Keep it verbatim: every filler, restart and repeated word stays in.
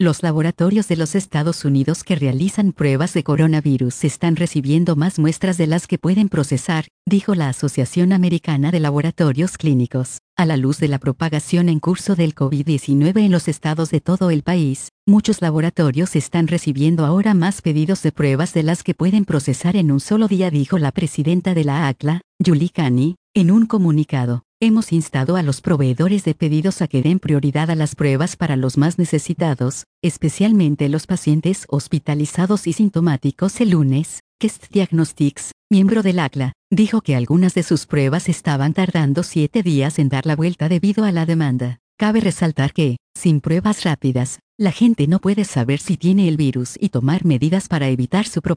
Los laboratorios de los Estados Unidos que realizan pruebas de coronavirus están recibiendo más muestras de las que pueden procesar, dijo la Asociación Americana de Laboratorios Clínicos. A la luz de la propagación en curso del COVID diecinueve en los estados de todo el país, muchos laboratorios están recibiendo ahora más pedidos de pruebas de las que pueden procesar en un solo día, dijo la presidenta de la A C L A, Julie Caney, en un comunicado. Hemos instado a los proveedores de pedidos a que den prioridad a las pruebas para los más necesitados, especialmente los pacientes hospitalizados y sintomáticos. El lunes, Quest Diagnostics, miembro del A C L A, dijo que algunas de sus pruebas estaban tardando siete días en dar la vuelta debido a la demanda. Cabe resaltar que, sin pruebas rápidas, la gente no puede saber si tiene el virus y tomar medidas para evitar su propagación.